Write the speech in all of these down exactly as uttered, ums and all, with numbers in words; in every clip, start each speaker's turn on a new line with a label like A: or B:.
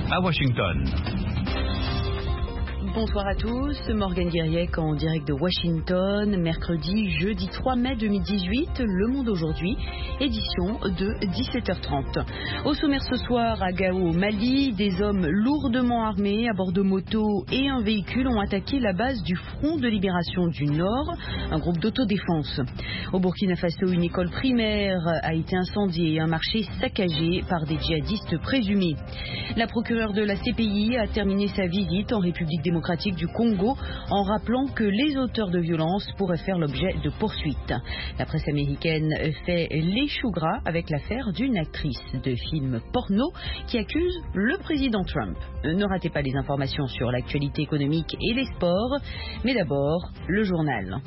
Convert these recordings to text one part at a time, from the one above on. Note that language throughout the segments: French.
A: à Washington.
B: Bonsoir à tous, Morgane Guiriec en direct de Washington, mercredi, jeudi trois mai deux mille dix-huit, Le Monde aujourd'hui, édition de dix-sept heures trente. Au sommaire ce soir, à Gao, au Mali, des hommes lourdement armés à bord de motos et un véhicule ont attaqué la base du Front de Libération du Nord, un groupe d'autodéfense. Au Burkina Faso, une école primaire a été incendiée et un marché saccagé par des djihadistes présumés. La procureure de la C P I a terminé sa visite en République démocratique du Congo en rappelant que les auteurs de violences pourraient faire l'objet de poursuites. La presse américaine fait les choux gras avec l'affaire d'une actrice de film porno qui accuse le président Trump. Ne ratez pas les informations sur l'actualité économique et les sports, mais d'abord le journal.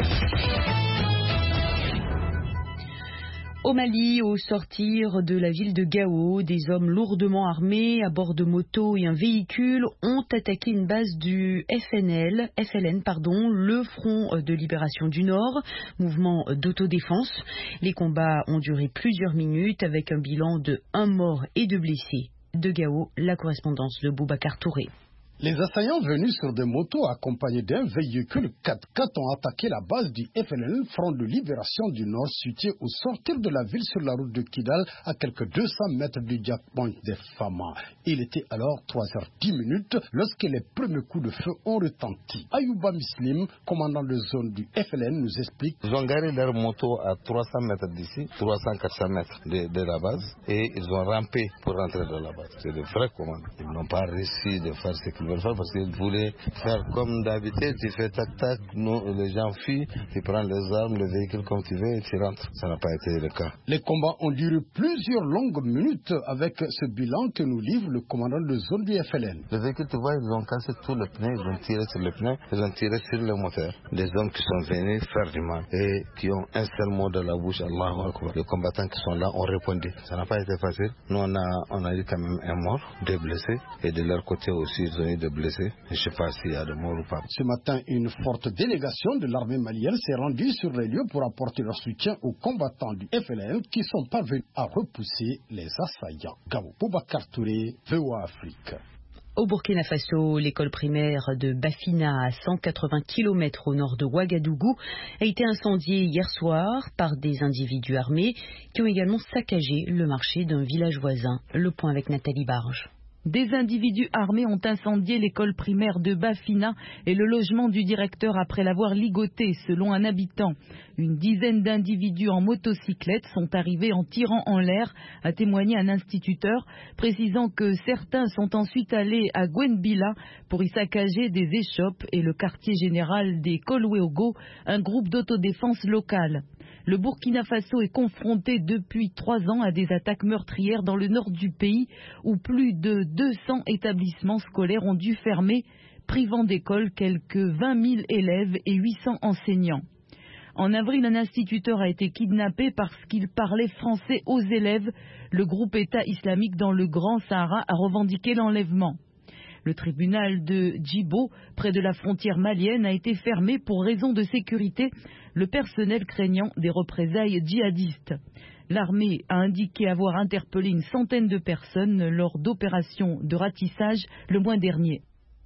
B: Au Mali, au sortir de la ville de Gao, des hommes lourdement armés à bord de motos et un véhicule ont attaqué une base du F N L, F L N, pardon, le Front de Libération du Nord, mouvement d'autodéfense. Les combats ont duré plusieurs minutes avec un bilan de un mort et deux blessés. De Gao, la correspondance de Boubacar Touré.
C: Les assaillants venus sur des motos accompagnés d'un véhicule quatre-quatre ont attaqué la base du F L N, Front de Libération du Nord, situé au sortir de la ville sur la route de Kidal, à quelques deux cents mètres du checkpoint des Fama. Il était alors trois heures dix minutes lorsque les premiers coups de feu ont retenti. Ayouba Muslim, commandant de zone du F L N, nous explique.
D: Ils ont garé leur moto à trois cents mètres d'ici, trois cents à quatre cents mètres de, de la base, et ils ont rampé pour rentrer dans la base. C'est de vrais commandes. Ils n'ont pas réussi de faire ce qu'ils faire parce qu'ils voulaient faire comme d'habitude, tu fais tac tac, nous les gens fuient, tu prends les armes, le véhicule comme tu veux et tu rentres. Ça n'a pas été le cas.
C: Les combats ont duré plusieurs longues minutes avec ce bilan que nous livre le commandant de zone du F L N.
D: Le véhicule, tu vois, ils ont cassé tout le pneu, ils ont tiré sur le pneu, ils ont tiré sur le moteur. Des hommes qui sont venus faire du mal et qui ont un seul mot dans la bouche, Allahu Akbar. Les combattants qui sont là ont répondu. Ça n'a pas été facile. Nous, on a, on a eu quand même un mort, deux blessés et de leur côté aussi, ils ont eu des blessés. Je ne sais pas s'il y a de morts ou pas.
C: Ce matin, une forte délégation de l'armée malienne s'est rendue sur les lieux pour apporter leur soutien aux combattants du F L N qui sont parvenus à repousser les assaillants. Gabo Boubacar Touré, V O A Afrique.
B: Au Burkina Faso, l'école primaire de Bafina, à cent quatre-vingts kilomètres au nord de Ouagadougou, a été incendiée hier soir par des individus armés qui ont également saccagé le marché d'un village voisin. Le point avec Nathalie Barge.
E: Des individus armés ont incendié l'école primaire de Bafina et le logement du directeur après l'avoir ligoté, selon un habitant. Une dizaine d'individus en motocyclette sont arrivés en tirant en l'air, a témoigné un instituteur, précisant que certains sont ensuite allés à Gwenbila pour y saccager des échoppes et le quartier général des Kolweogo, un groupe d'autodéfense local. Le Burkina Faso est confronté depuis trois ans à des attaques meurtrières dans le nord du pays où plus de deux cents établissements scolaires ont dû fermer, privant d'école quelques vingt mille élèves et huit cents enseignants. En avril, un instituteur a été kidnappé parce qu'il parlait français aux élèves. Le groupe État islamique dans le Grand Sahara a revendiqué l'enlèvement. Le tribunal de Djibo, près de la frontière malienne, a été fermé pour raison de sécurité, le personnel craignant des représailles djihadistes. L'armée a indiqué avoir interpellé une centaine de personnes lors d'opérations de ratissage le mois dernier.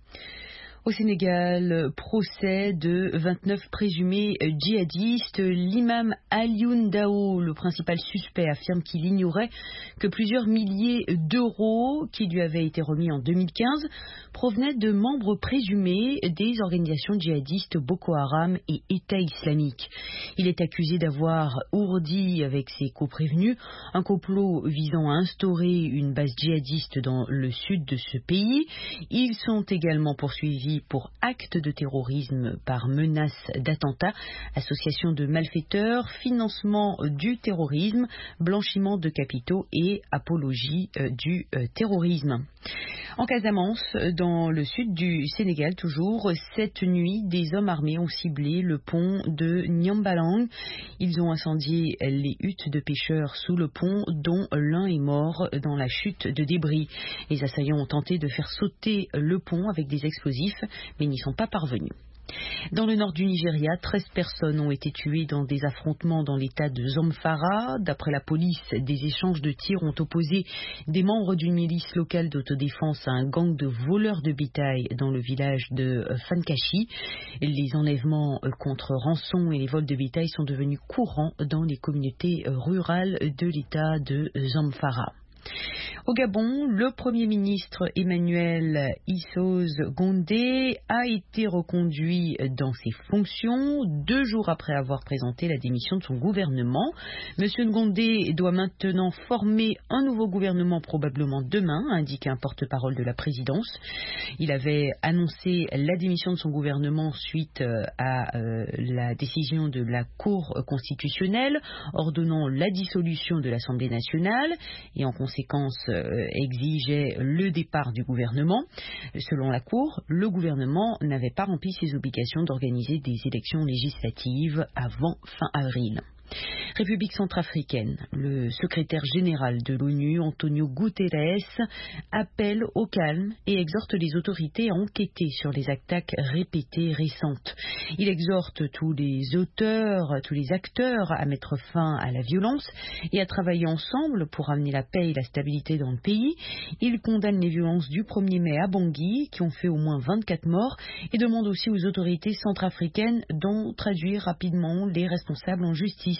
B: Au Sénégal, procès de vingt-neuf présumés djihadistes. L'imam Alioune Dao, le principal suspect, affirme qu'il ignorait que plusieurs milliers d'euros qui lui avaient été remis en deux mille quinze provenaient de membres présumés des organisations djihadistes Boko Haram et État islamique. Il est accusé d'avoir ourdi avec ses coprévenus un complot visant à instaurer une base djihadiste dans le sud de ce pays. Ils sont également poursuivis pour actes de terrorisme par menace d'attentat, association de malfaiteurs, financement du terrorisme, blanchiment de capitaux et apologie euh, du euh, terrorisme. En Casamance, dans le sud du Sénégal toujours, cette nuit, des hommes armés ont ciblé le pont de Niambalang. Ils ont incendié les huttes de pêcheurs sous le pont, dont l'un est mort dans la chute de débris. Les assaillants ont tenté de faire sauter le pont avec des explosifs, mais n'y sont pas parvenus. Dans le nord du Nigeria, treize personnes ont été tuées dans des affrontements dans l'état de Zamfara. D'après la police, des échanges de tirs ont opposé des membres d'une milice locale d'autodéfense à un gang de voleurs de bétail dans le village de Fankashi. Les enlèvements contre rançon et les vols de bétail sont devenus courants dans les communautés rurales de l'état de Zamfara. Au Gabon, le Premier ministre Emmanuel Issoze Gondé a été reconduit dans ses fonctions deux jours après avoir présenté la démission de son gouvernement. Monsieur Gondé doit maintenant former un nouveau gouvernement probablement demain, a indiqué un porte-parole de la présidence. Il avait annoncé la démission de son gouvernement suite à euh, la décision de la Cour constitutionnelle ordonnant la dissolution de l'Assemblée nationale et en conséquence euh, exigeait le départ du gouvernement. Selon la Cour, le gouvernement n'avait pas rempli ses obligations d'organiser des élections législatives avant fin avril. République centrafricaine, le secrétaire général de l'ONU, Antonio Guterres, appelle au calme et exhorte les autorités à enquêter sur les attaques répétées récentes. Il exhorte tous les auteurs, tous les acteurs à mettre fin à la violence et à travailler ensemble pour amener la paix et la stabilité dans le pays. Il condamne les violences du premier mai à Bangui, qui ont fait au moins vingt-quatre morts, et demande aussi aux autorités centrafricaines d'en traduire rapidement les responsables en justice.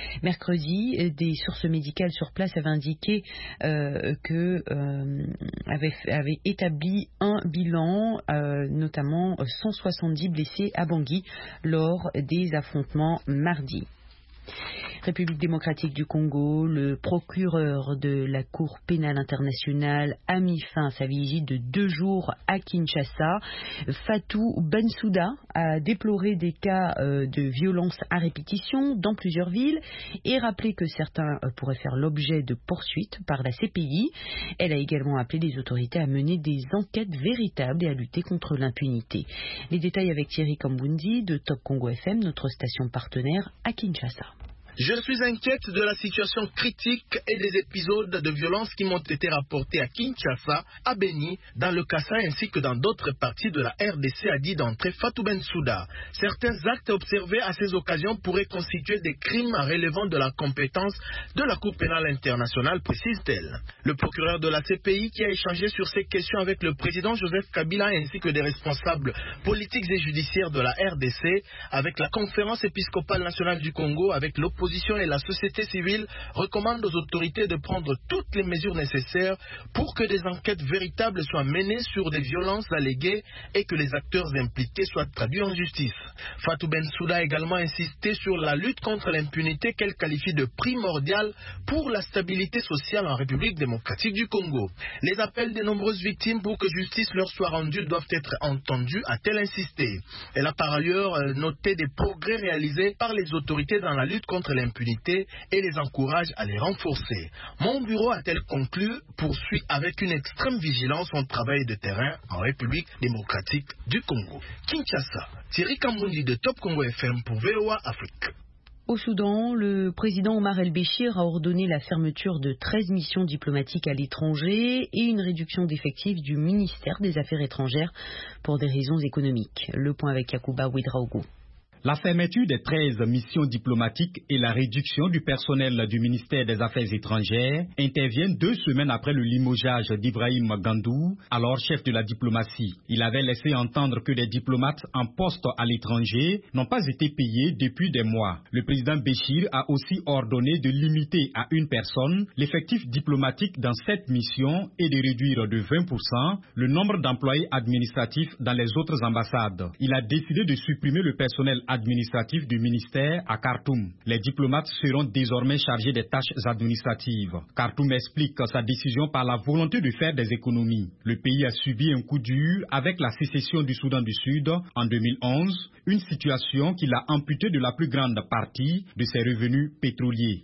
B: Mercredi, des sources médicales sur place avaient indiqué euh, que euh, avaient, avaient établi un bilan, euh, notamment cent soixante-dix blessés à Bangui lors des affrontements mardi. République démocratique du Congo, le procureur de la Cour pénale internationale a mis fin à sa visite de deux jours à Kinshasa. Fatou Bensouda a déploré des cas euh, de violence à répétition dans plusieurs villes et rappelé que certains euh, pourraient faire l'objet de poursuites par la C P I. Elle a également appelé les autorités à mener des enquêtes véritables et à lutter contre l'impunité. Les détails avec Thierry Kambundi de Top Congo F M, notre station partenaire à Kinshasa.
A: Je suis inquiète de la situation critique et des épisodes de violence qui m'ont été rapportés à Kinshasa, à Beni, dans le Kasaï ainsi que dans d'autres parties de la R D C, a dit d'entrée Fatou Bensouda. Certains actes observés à ces occasions pourraient constituer des crimes relevant de la compétence de la Cour pénale internationale, précise-t-elle. Le procureur de la C P I qui a échangé sur ces questions avec le président Joseph Kabila ainsi que des responsables politiques et judiciaires de la R D C, avec la conférence épiscopale nationale du Congo, avec l'opposition et la société civile, recommande aux autorités de prendre toutes les mesures nécessaires pour que des enquêtes véritables soient menées sur des violences alléguées et que les acteurs impliqués soient traduits en justice. Fatou Bensouda a également insisté sur la lutte contre l'impunité qu'elle qualifie de primordiale pour la stabilité sociale en République démocratique du Congo. Les appels des nombreuses victimes pour que justice leur soit rendue doivent être entendus, a-t-elle insisté. Elle a par ailleurs noté des progrès réalisés par les autorités dans la lutte contre l'impunité et les encourage à les renforcer. Mon bureau, a-t-elle conclu, poursuit avec une extrême vigilance son travail de terrain en République démocratique du Congo. Kinshasa, Thierry Kambundi de Top Congo F M pour V O A Afrique.
B: Au Soudan, le président Omar el-Béchir a ordonné la fermeture de treize missions diplomatiques à l'étranger et une réduction d'effectifs du ministère des Affaires étrangères pour des raisons économiques. Le point avec Yacouba Ouedraogo.
F: La fermeture des treize missions diplomatiques et la réduction du personnel du ministère des Affaires étrangères interviennent deux semaines après le limogeage d'Ibrahim Gandou, alors chef de la diplomatie. Il avait laissé entendre que des diplomates en poste à l'étranger n'ont pas été payés depuis des mois. Le président Béchir a aussi ordonné de limiter à une personne l'effectif diplomatique dans cette mission et de réduire de vingt pour cent le nombre d'employés administratifs dans les autres ambassades. Il a décidé de supprimer le personnel administratif du ministère à Khartoum. Les diplomates seront désormais chargés des tâches administratives. Khartoum explique sa décision par la volonté de faire des économies. Le pays a subi un coup dur avec la sécession du Soudan du Sud en deux mille onze, une situation qui l'a amputé de la plus grande partie de ses revenus pétroliers.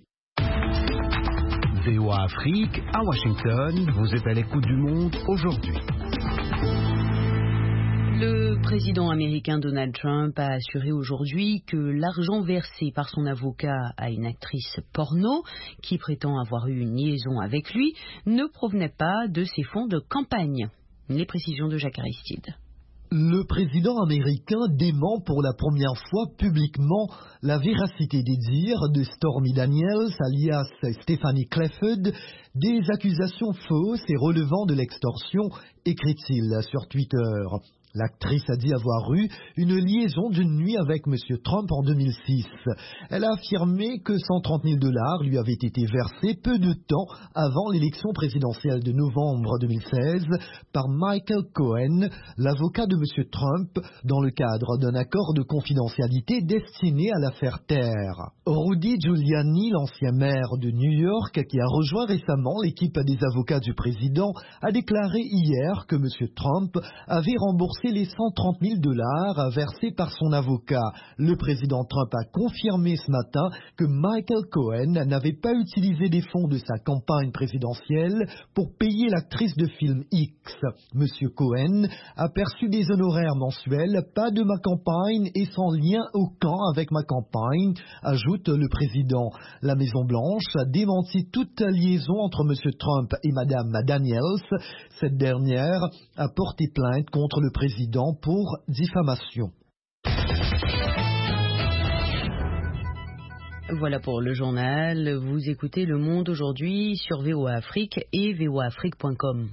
G: V O A Afrique, à Washington, vous êtes à l'écoute du monde aujourd'hui.
B: Le président américain Donald Trump a assuré aujourd'hui que l'argent versé par son avocat à une actrice porno qui prétend avoir eu une liaison avec lui ne provenait pas de ses fonds de campagne. Les précisions de Jacques Aristide.
H: Le président américain dément pour la première fois publiquement la véracité des dires de Stormy Daniels, alias Stephanie Clifford, des accusations fausses et relevant de l'extorsion, écrit-il sur Twitter. L'actrice a dit avoir eu une liaison d'une nuit avec M. Trump en deux mille six. Elle a affirmé que cent trente mille dollars lui avaient été versés peu de temps avant l'élection présidentielle de novembre deux mille seize par Michael Cohen, l'avocat de M. Trump, dans le cadre d'un accord de confidentialité destiné à l'affaire Terre. Rudy Giuliani, l'ancien maire de New York, qui a rejoint récemment l'équipe des avocats du président, a déclaré hier que M. Trump avait remboursé les cent trente mille dollars versés par son avocat. Le président Trump a confirmé ce matin que Michael Cohen n'avait pas utilisé des fonds de sa campagne présidentielle pour payer l'actrice de film X. Monsieur Cohen a perçu des honoraires mensuels, pas de ma campagne et sans lien aucun avec ma campagne, ajoute le président. La Maison-Blanche a démenti toute liaison entre Monsieur Trump et Madame Daniels. Cette dernière a porté plainte contre le président pour diffamation.
B: Voilà pour le journal. Vous écoutez Le Monde aujourd'hui sur V O A Afrique et V O A Afrique point com.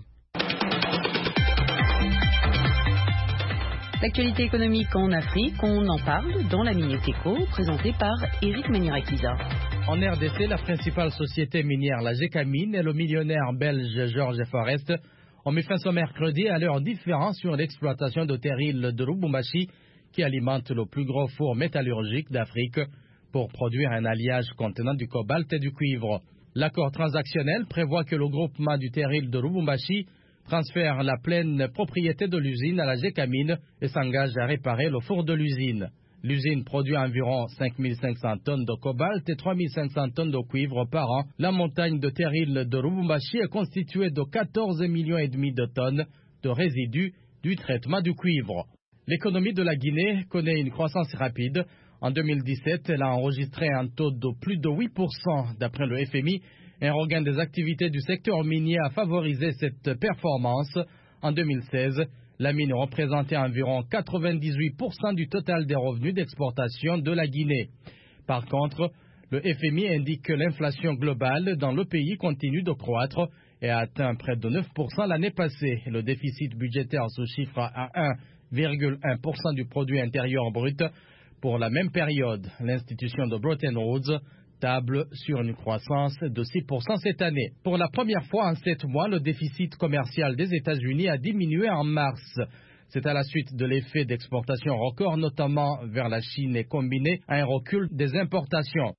B: L'actualité économique en Afrique, on en parle dans la Minute Éco, présentée par Eric Manirakiza.
I: En R D C, la principale société minière, la Gécamine, et le millionnaire belge Georges Forest ont mis fin ce mercredi à leurs différends sur l'exploitation de terrils de Lubumbashi qui alimente le plus gros four métallurgique d'Afrique pour produire un alliage contenant du cobalt et du cuivre. L'accord transactionnel prévoit que le groupement du terril de Lubumbashi transfère la pleine propriété de l'usine à la Gécamine et s'engage à réparer le four de l'usine. L'usine produit environ cinq mille cinq cents tonnes de cobalt et trois mille cinq cents tonnes de cuivre par an. La montagne de terril de Lubumbashi est constituée de quatorze millions et demi de tonnes de résidus du traitement du cuivre. L'économie de la Guinée connaît une croissance rapide. En deux mille dix-sept, elle a enregistré un taux de plus de huit pour cent d'après le F M I. Un regain des activités du secteur minier a favorisé cette performance. En deux mille seize, la mine représentait environ quatre-vingt-dix-huit pour cent du total des revenus d'exportation de la Guinée. Par contre, le F M I indique que l'inflation globale dans le pays continue de croître et a atteint près de neuf pour cent l'année passée. Le déficit budgétaire se chiffre à un virgule un pour cent du produit intérieur brut pour la même période. L'institution de Bretton Woods table sur une croissance de six pour cent cette année. Pour la première fois en sept mois, le déficit commercial des États-Unis a diminué en mars. C'est à la suite de l'effet d'exportation record, notamment vers la Chine, et combiné à un recul des importations.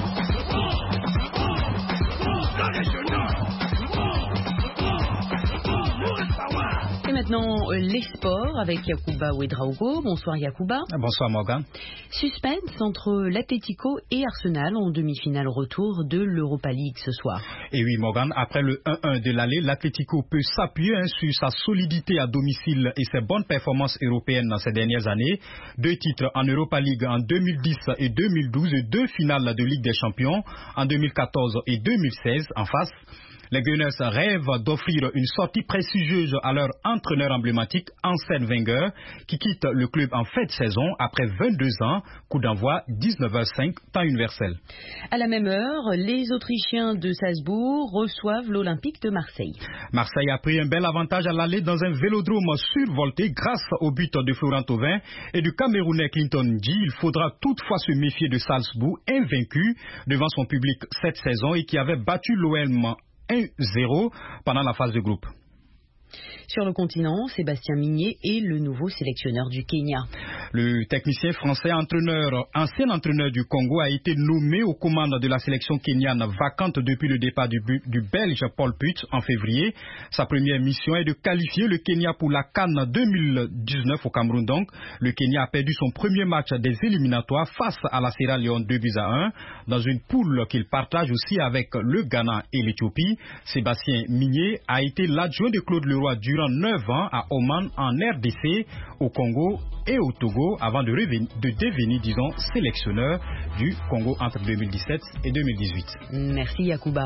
B: Et maintenant, les sports avec Yacouba Ouedraogo. Bonsoir Yacouba.
F: Bonsoir Morgan.
B: Suspense entre l'Atlético et Arsenal en demi-finale retour de l'Europa League ce soir.
F: Et oui Morgan, après le un un de l'aller, l'Atlético peut s'appuyer hein, sur sa solidité à domicile et ses bonnes performances européennes dans ces dernières années. Deux titres en Europa League en deux mille dix et deux mille douze et deux finales de Ligue des Champions en deux mille quatorze et deux mille seize en face. Les Gunners rêvent d'offrir une sortie prestigieuse à leur entraîneur emblématique, Arsène Wenger, qui quitte le club en fin de saison après vingt-deux ans, coup d'envoi dix-neuf heures cinq, temps universel.
B: À la même heure, les Autrichiens de Salzbourg reçoivent l'Olympique de Marseille.
F: Marseille a pris un bel avantage à l'aller dans un vélodrome survolté grâce au but de Florent Thauvin et du Camerounais Clinton Ndji. Il faudra toutefois se méfier de Salzbourg, invaincu devant son public cette saison et qui avait battu l'O M un zéro pendant la phase de groupe.
B: Sur le continent, Sébastien Migné est le nouveau sélectionneur du Kenya.
F: Le technicien français, entraîneur, ancien entraîneur du Congo, a été nommé aux commandes de la sélection kenyane vacante depuis le départ du, du Belge Paul Put en février. Sa première mission est de qualifier le Kenya pour la CAN deux mille dix-neuf au Cameroun. Donc, le Kenya a perdu son premier match des éliminatoires face à la Sierra Leone deux buts à un dans une poule qu'il partage aussi avec le Ghana et l'Éthiopie. Sébastien Migné a été l'adjoint de Claude Leroy durant neuf ans à Oman, en R D C, au Congo et au Togo, avant de, revenir, de devenir, disons, sélectionneur du Congo entre deux mille dix-sept et deux mille dix-huit.
B: Merci Yacouba.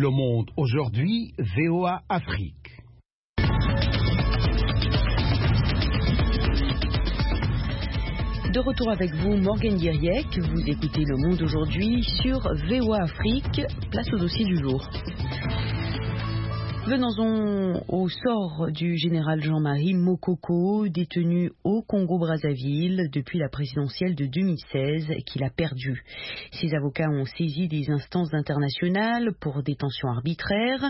G: Le Monde aujourd'hui, V O A Afrique.
B: De retour avec vous, Morgane Guiriec. Vous écoutez Le Monde aujourd'hui sur V O A Afrique. Place au dossier du jour. Venons-en au sort du général Jean-Marie Mokoko, détenu au Congo-Brazzaville depuis la présidentielle de deux mille seize, qu'il a perdu. Ses avocats ont saisi des instances internationales pour détention arbitraire.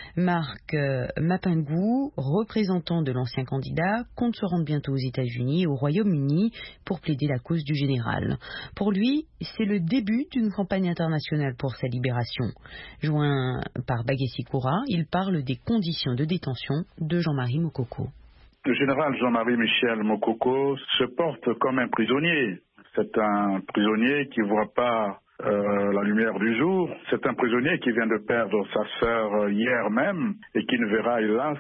B: Marc Mapingou, représentant de l'ancien candidat, compte se rendre bientôt aux États-Unis et au Royaume-Uni pour plaider la cause du général. Pour lui, c'est le début d'une campagne internationale pour sa libération. Joint par Bagessi Koura, il parle des conditions de détention de Jean-Marie Mokoko.
J: Le général Jean-Marie Michel Mokoko se porte comme un prisonnier. C'est un prisonnier qui ne voit pas euh, la lumière du jour. C'est un prisonnier qui vient de perdre sa sœur hier même et qui ne verra hélas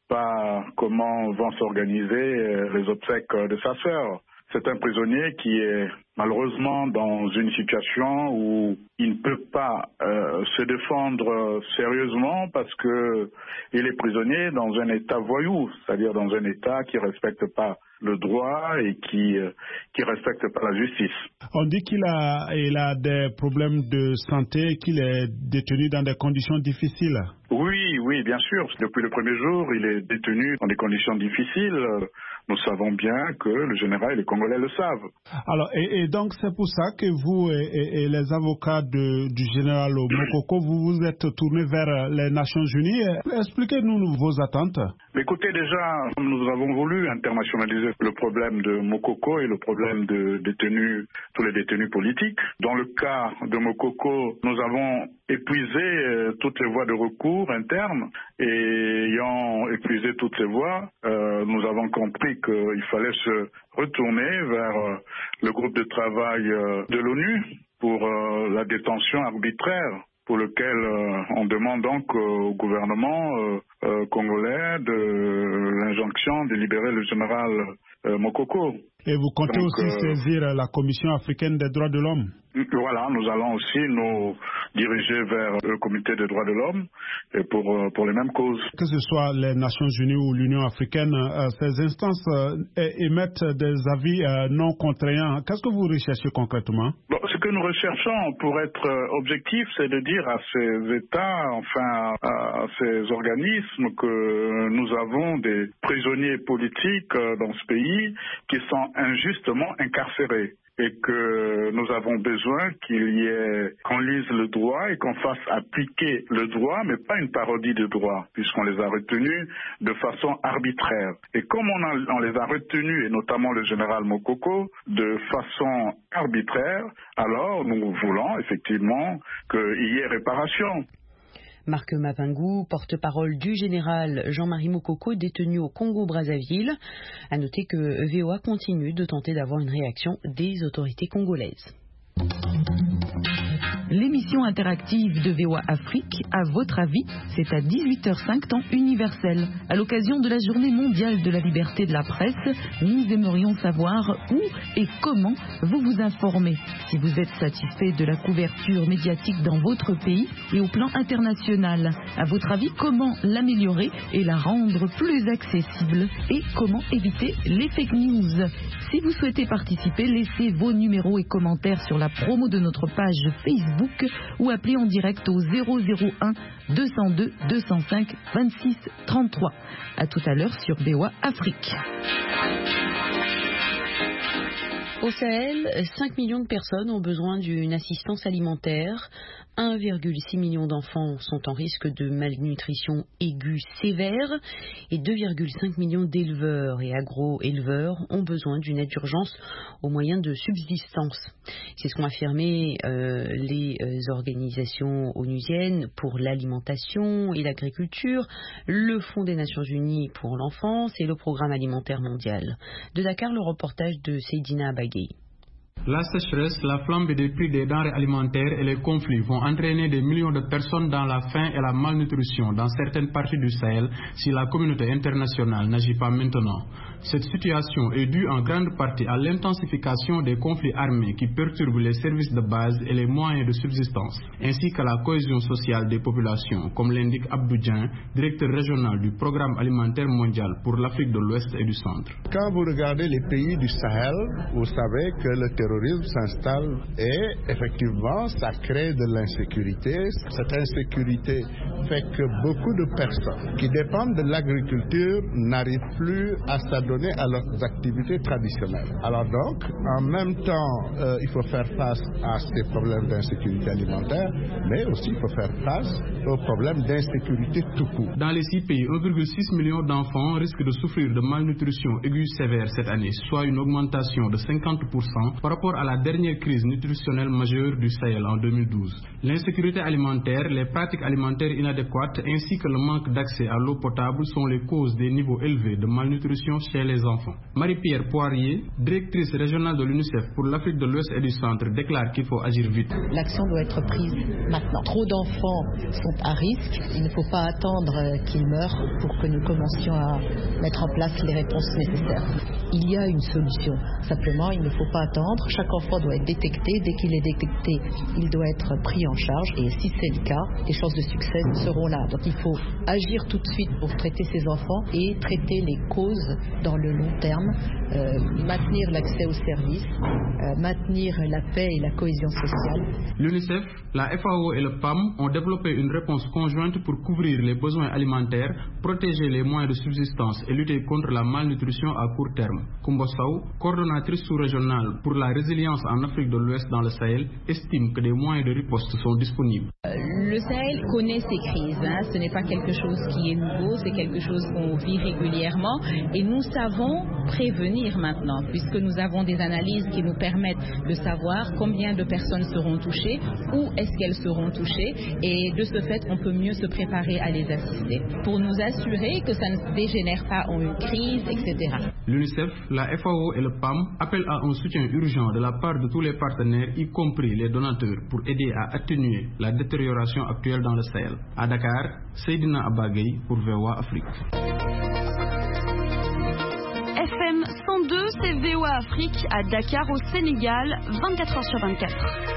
J: pas comment vont s'organiser les obsèques de sa sœur. C'est un prisonnier qui est malheureusement dans une situation où il ne peut pas euh, se défendre sérieusement parce que il est prisonnier dans un état voyou, c'est-à-dire dans un état qui ne respecte pas le droit et qui euh, qui respecte pas la justice.
K: On dit qu'il a il a des problèmes de santé, qu'il est détenu dans des conditions difficiles.
J: Oui, oui, bien sûr. Depuis le premier jour, il est détenu dans des conditions difficiles. Nous savons bien que le général et les Congolais le savent.
K: Alors, et, et donc c'est pour ça que vous et, et, et les avocats de, du général Mokoko, vous vous êtes tournés vers les Nations Unies. Expliquez-nous vos attentes.
J: Écoutez, déjà, nous avons voulu internationaliser le problème de Mokoko et le problème de détenus, tous les détenus politiques. Dans le cas de Mokoko, nous avons épuisé euh, toutes les voies de recours internes et ayant épuisé toutes ces voies, euh, nous avons compris qu'il fallait se retourner vers euh, le groupe de travail euh, de l'ONU pour euh, la détention arbitraire, pour lequel euh, on demande donc euh, au gouvernement euh, euh, congolais de l'injonction de libérer le général euh, Mokoko.
K: Et vous comptez
J: donc,
K: aussi
J: euh,
K: saisir la Commission africaine des droits de l'homme?
J: Voilà, nous allons aussi nous diriger vers le comité des droits de l'homme et pour, pour les mêmes causes.
K: Que ce soit les Nations Unies ou l'Union africaine, euh, ces instances euh, émettent des avis euh, non contraignants. Qu'est-ce que vous recherchez concrètement?
J: Bon, ce que nous recherchons, pour être objectif, c'est de dire à ces États, enfin à ces organismes, que nous avons des prisonniers politiques dans ce pays qui sont injustement incarcérés. Et que nous avons besoin qu'il y ait, qu'on lise le droit et qu'on fasse appliquer le droit, mais pas une parodie de droit, puisqu'on les a retenus de façon arbitraire. Et comme on, a, on les a retenus, et notamment le général Mokoko, de façon arbitraire, alors nous voulons effectivement qu'il y ait réparation.
B: Marc Mapingou, porte-parole du général Jean-Marie Mokoko, détenu au Congo-Brazzaville. À noter que V O A continue de tenter d'avoir une réaction des autorités congolaises.
E: L'émission interactive de V O A Afrique, à votre avis, c'est à dix-huit heures cinq temps universel. À l'occasion de la Journée mondiale de la liberté de la presse, nous aimerions savoir où et comment vous vous informez. Si vous êtes satisfait de la couverture médiatique dans votre pays et au plan international, à votre avis, comment l'améliorer et la rendre plus accessible? Et comment éviter les fake news? Si vous souhaitez participer, laissez vos numéros et commentaires sur la promo de notre page Facebook ou appelez en direct au zéro zéro un deux zéro deux deux zéro cinq vingt-six trente-trois. À tout à l'heure sur V O A Afrique.
B: Au Sahel, cinq millions de personnes ont besoin d'une assistance alimentaire. un virgule six million d'enfants sont en risque de malnutrition aiguë sévère et deux virgule cinq millions d'éleveurs et agro-éleveurs ont besoin d'une aide d'urgence aux moyens de subsistance. C'est ce qu'ont affirmé euh, les euh, organisations onusiennes pour l'alimentation et l'agriculture, le Fonds des Nations Unies pour l'enfance et le Programme alimentaire mondial. De Dakar, le reportage de Seydina Abagui.
L: La sécheresse, la flambée des prix des denrées alimentaires et les conflits vont entraîner des millions de personnes dans la faim et la malnutrition dans certaines parties du Sahel si la communauté internationale n'agit pas maintenant. Cette situation est due en grande partie à l'intensification des conflits armés qui perturbent les services de base et les moyens de subsistance, ainsi qu'à la cohésion sociale des populations, comme l'indique Abdou Dieng, directeur régional du Programme alimentaire mondial pour l'Afrique de l'Ouest et du Centre.
M: Quand vous regardez les pays du Sahel, vous savez que le terrorisme s'installe et effectivement ça crée de l'insécurité. Cette insécurité fait que beaucoup de personnes qui dépendent de l'agriculture n'arrivent plus à s'adonner à leurs activités traditionnelles. Alors donc, en même temps, euh, il faut faire face à ces problèmes d'insécurité alimentaire, mais aussi il faut faire face aux problèmes d'insécurité tout court.
L: Dans les six pays, un virgule six million d'enfants risquent de souffrir de malnutrition aiguë sévère cette année, soit une augmentation de cinquante pour cent par rapport à la dernière crise nutritionnelle majeure du Sahel en deux mille douze. L'insécurité alimentaire, les pratiques alimentaires inadéquates ainsi que le manque d'accès à l'eau potable sont les causes des niveaux élevés de malnutrition chez les enfants. Marie-Pierre Poirier, directrice régionale de l'UNICEF pour l'Afrique de l'Ouest et du Centre, déclare qu'il faut agir vite.
N: L'action doit être prise maintenant. Trop d'enfants sont à risque. Il ne faut pas attendre qu'ils meurent pour que nous commencions à mettre en place les réponses nécessaires. Il y a une solution. Simplement, il ne faut pas attendre. Chaque enfant doit être détecté. Dès qu'il est détecté, il doit être pris en charge. Et si c'est le cas, les chances de succès seront là. Donc il faut agir tout de suite pour traiter ces enfants et traiter les causes dans le long terme, euh, maintenir l'accès aux services, euh, maintenir la paix et la cohésion sociale.
L: L'UNICEF, la F A O et le P A M ont développé une réponse conjointe pour couvrir les besoins alimentaires, protéger les moyens de subsistance et lutter contre la malnutrition à court terme. Koumba Sow, coordonnatrice sous-régionale pour la résilience en Afrique de l'Ouest dans le Sahel, estime que des moyens de riposte sont disponibles.
O: Le Sahel connaît ces crises. Hein. Ce n'est pas quelque chose qui est nouveau, c'est quelque chose qu'on vit régulièrement. Et nous savons prévenir maintenant, puisque nous avons des analyses qui nous permettent de savoir combien de personnes seront touchées, où est-ce qu'elles seront touchées, et de ce fait, on peut mieux se préparer à les assister, pour nous assurer que ça ne dégénère pas en une crise, et cetera.
L: L'UNICEF, la F A O et le P A M appellent à un soutien urgent de la part de tous les partenaires, y compris les donateurs, pour aider à atténuer la détérioration actuelle dans le Sahel. À Dakar, Seydina Abagay pour V O A Afrique.
P: F M cent deux, c'est V O A Afrique à Dakar au Sénégal, vingt-quatre heures sur vingt-quatre.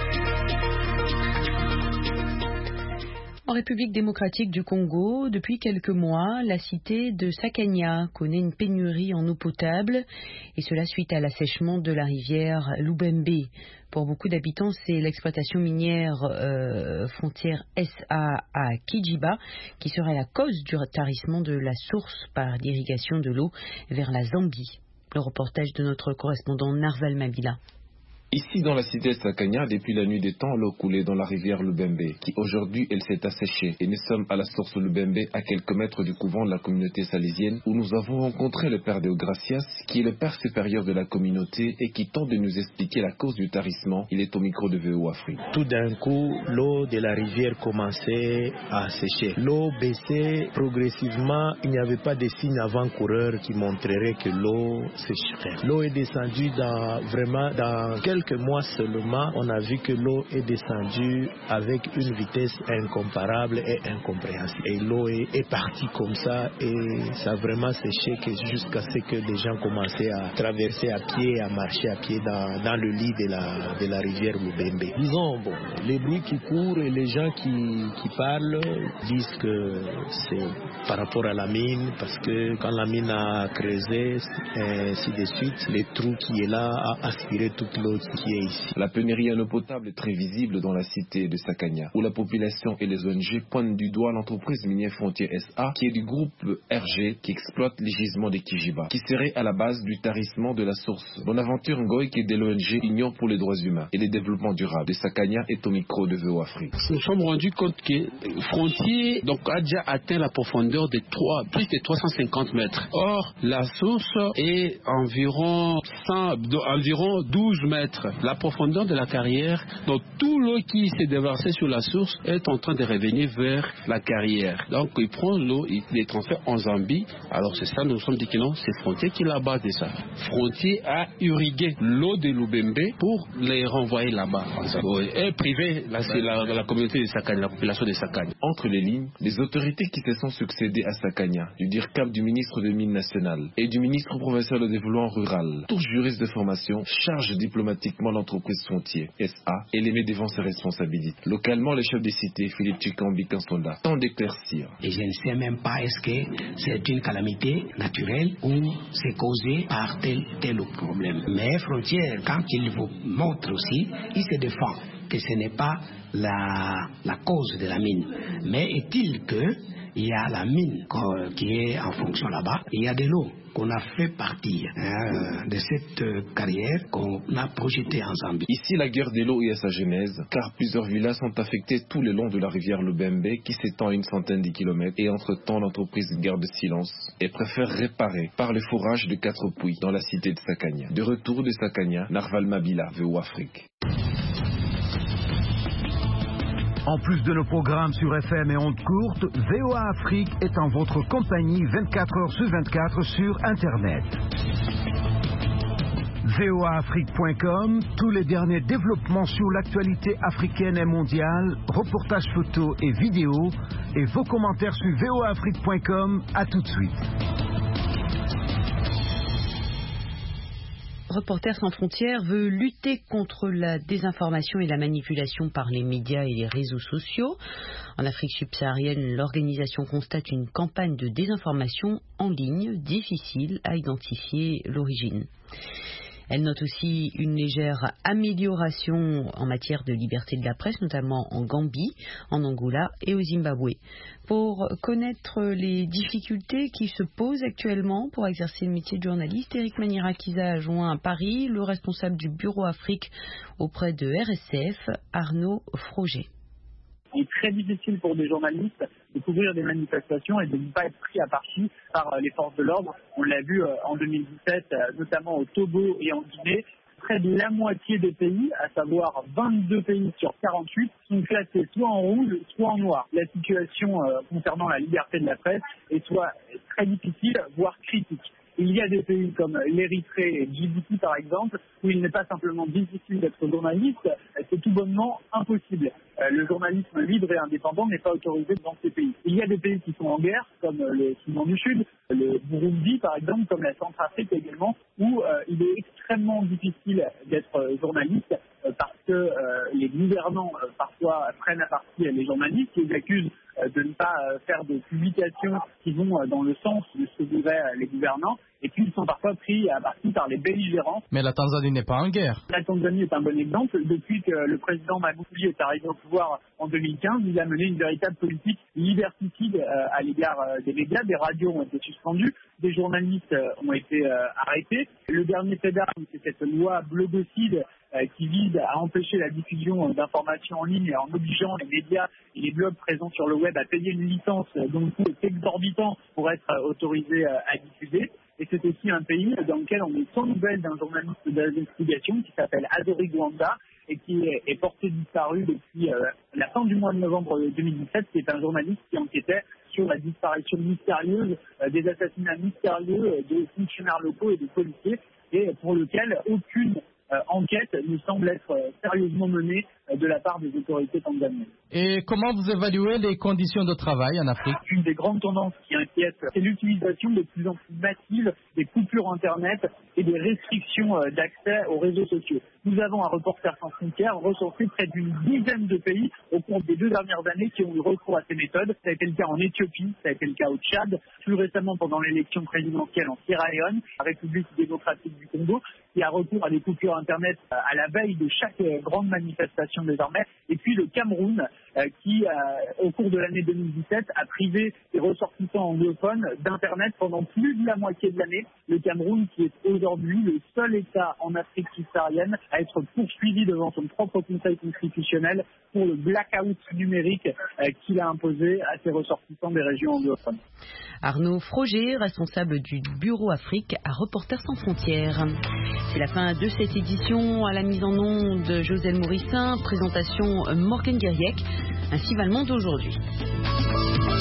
B: En République démocratique du Congo, depuis quelques mois, la cité de Sakania connaît une pénurie en eau potable, et cela suite à l'assèchement de la rivière Lubembe. Pour beaucoup d'habitants, c'est l'exploitation minière euh, frontière S A à Kijiba qui serait la cause du tarissement de la source par l'irrigation de l'eau vers la Zambie. Le reportage de notre correspondant Narval Mabila.
Q: Ici, dans la cité de Sakania, depuis la nuit des temps, l'eau coulait dans la rivière Lubembe, qui aujourd'hui, elle s'est asséchée. Et nous sommes à la source Lubembe, à quelques mètres du couvent de la communauté salésienne, où nous avons rencontré le père Deogracias, qui est le père supérieur de la communauté et qui tente de nous expliquer la cause du tarissement. Il est au micro de V O Afrique.
R: Tout d'un coup, l'eau de la rivière commençait à sécher. L'eau baissait progressivement. Il n'y avait pas de signes avant-coureurs qui montreraient que l'eau sécherait. L'eau est descendue dans, vraiment dans quelques Quelques mois seulement, on a vu que l'eau est descendue avec une vitesse incomparable et incompréhensible. Et l'eau est, est partie comme ça et ça a vraiment séché jusqu'à ce que les gens commençaient à traverser à pied, à marcher à pied dans, dans le lit de la, de la rivière Lubembe. Disons, bon, les bruits qui courent et les gens qui, qui parlent disent que c'est par rapport à la mine, parce que quand la mine a creusé, et ainsi de suite, les trous qui est là a aspiré toute l'eau qui est ici.
Q: La pénurie en eau potable est très visible dans la cité de Sakania, où la population et les O N G pointent du doigt l'entreprise minière Frontière S A, qui est du groupe R G, qui exploite les gisements des Kijiba, qui serait à la base du tarissement de la source. Bonaventure Ngoy, qui est de l'O N G Union pour les droits humains et le développement durable de Sakania, est au micro de V O Afrique.
S: Nous sommes rendus compte que Frontier donc, a déjà atteint la profondeur de trois, plus de trois cent cinquante mètres. Or, la source est environ, cent, environ douze mètres. kilomètres. La profondeur de la carrière, donc tout l'eau qui s'est déversée sur la source est en train de revenir vers la carrière. Donc il prend l'eau, il les transfère en Zambie. Alors c'est ça, nous nous sommes dit que non, c'est Frontier qui est la base de ça. Frontier a irrigué l'eau de Lubembe pour les renvoyer là-bas. Et privé, là c'est la, la communauté de Sakanya, la population de Sakanya.
Q: Entre les lignes, les autorités qui se sont succédées à Sakanya, du D I R C A M du ministre des Mines nationales et du ministre provincial de développement rural, tous juristes de formation, chargent diplomatiquement l'entreprise Frontier, S A, et les met devant ses responsabilités. Localement, le chef des cités, Philippe Chikambi Kansonda, tente d'éclaircir.
T: Et je ne sais même pas est-ce que c'est une calamité naturelle ou c'est causé par tel tel problème. Mais Frontier, quand il vous montre aussi, il se défend que ce n'est pas la, la cause de la mine. Mais est-il que il y a la mine qui est en fonction là-bas, il y a de l'eau qu'on a fait partir hein, de cette carrière qu'on a projetée en Zambie.
Q: Ici, la guerre de l'eau est à sa genèse, car plusieurs villages sont affectés tout le long de la rivière Lubembe, qui s'étend à une centaine de kilomètres, et entre-temps, l'entreprise garde silence et préfère réparer par le forage de quatre puits dans la cité de Sakanya. De retour de Sakanya, Narval Mabila, V O Afrique.
G: En plus de nos programmes sur F M et ondes courtes, V O A Afrique est en votre compagnie vingt-quatre heures sur vingt-quatre sur Internet. V O A Afrique point com, tous les derniers développements sur l'actualité africaine et mondiale, reportages photos et vidéos, et vos commentaires sur V O A Afrique point com. À tout de suite.
B: Reporters sans frontières veut lutter contre la désinformation et la manipulation par les médias et les réseaux sociaux. En Afrique subsaharienne, l'organisation constate une campagne de désinformation en ligne difficile à identifier l'origine. Elle note aussi une légère amélioration en matière de liberté de la presse, notamment en Gambie, en Angola et au Zimbabwe. Pour connaître les difficultés qui se posent actuellement pour exercer le métier de journaliste, Eric Manirakiza a joint à Paris le responsable du bureau Afrique auprès de R S F, Arnaud Froger.
U: Il est très difficile pour des journalistes de couvrir des manifestations et de ne pas être pris à partie par les forces de l'ordre. On l'a vu en deux mille dix-sept, notamment au Togo et en Guinée. Près de la moitié des pays, à savoir vingt-deux pays sur quarante-huit, sont classés soit en rouge, soit en noir. La situation concernant la liberté de la presse est soit très difficile, voire critique. Il y a des pays comme l'Érythrée et Djibouti, par exemple, où il n'est pas simplement difficile d'être journaliste, c'est tout bonnement impossible. Le journalisme libre et indépendant n'est pas autorisé dans ces pays. Il y a des pays qui sont en guerre, comme le Soudan du Sud, le Burundi, par exemple, comme la Centrafrique également, où euh, il est extrêmement difficile d'être journaliste euh, parce que euh, les gouvernants euh, parfois prennent à partie les journalistes, les accusent euh, de ne pas euh, faire de publications qui vont euh, dans le sens de ce que voudraient euh, les gouvernants, et puis ils sont parfois pris à partie par les belligérants.
I: Mais la Tanzanie n'est pas en guerre.
U: La Tanzanie est un bon exemple. Depuis que le président Magufuli est arrivé au pouvoir en deux mille quinze, il a mené une véritable politique liberticide euh, à l'égard euh, des médias. Des radios ont été suspendues, des journalistes euh, ont été euh, arrêtés. Le dernier fait d'armes, c'est cette loi blogocide euh, qui vise à empêcher la diffusion euh, d'informations en ligne en obligeant les médias et les blogs présents sur le web à payer une licence euh, dont le coût est exorbitant pour être euh, autorisé euh, à diffuser. Et c'est aussi un pays dans lequel on est sans nouvelles d'un journaliste d'investigation qui s'appelle Adori Gwanda et qui est, est porté disparu depuis euh, la fin du mois de novembre deux mille dix-sept, qui est un journaliste qui enquêtait sur la disparition mystérieuse, euh, des assassinats mystérieux euh, de fonctionnaires locaux et de policiers, et pour lequel aucune euh, enquête nous semble être euh, sérieusement menée euh, de la part des autorités tanzaniennes.
I: Et comment vous évaluez les conditions de travail en Afrique?
U: Une des grandes tendances qui inquiète, c'est l'utilisation de plus en plus massive des coupures Internet et des restrictions euh, d'accès aux réseaux sociaux. Nous avons, à Reporters sans frontières, recensé près d'une dizaine de pays au cours des deux dernières années qui ont eu recours à ces méthodes. Ça a été le cas en Éthiopie, ça a été le cas au Tchad, plus récemment pendant l'élection présidentielle en Sierra Leone, la République démocratique du Congo, qui a recours à des coupures Internet à la veille de chaque grande manifestation désormais, et puis le Cameroun, euh, qui, euh, au cours de l'année deux mille dix-sept, a privé les ressortissants anglophones d'Internet pendant plus de la moitié de l'année. Le Cameroun, qui est aujourd'hui le seul État en Afrique subsaharienne à être poursuivi devant son propre Conseil constitutionnel pour le blackout numérique euh, qu'il a imposé à ses ressortissants des régions anglophones.
B: Arnaud Froger, responsable du Bureau Afrique à Reporters sans frontières. C'est la fin de cette édition. À la mise en onde, Josèle Mourissin, présentation Morgan Guériec. Ainsi va le monde aujourd'hui.